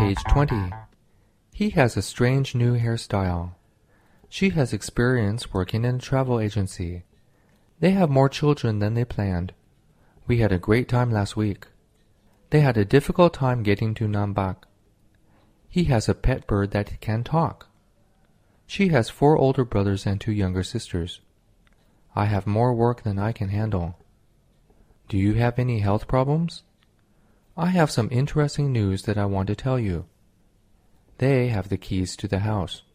age 20. He has a strange new hairstyle. She has experience working in a travel agency. They have more children than they planned. We had a great time last week. They had a difficult time getting to Nambak. He has a pet bird that can talk. She has 4 older brothers and 2 younger sisters. I have more work than I can handle. Do you have any health problems? I have some interesting news that I want to tell you. They have the keys to the house.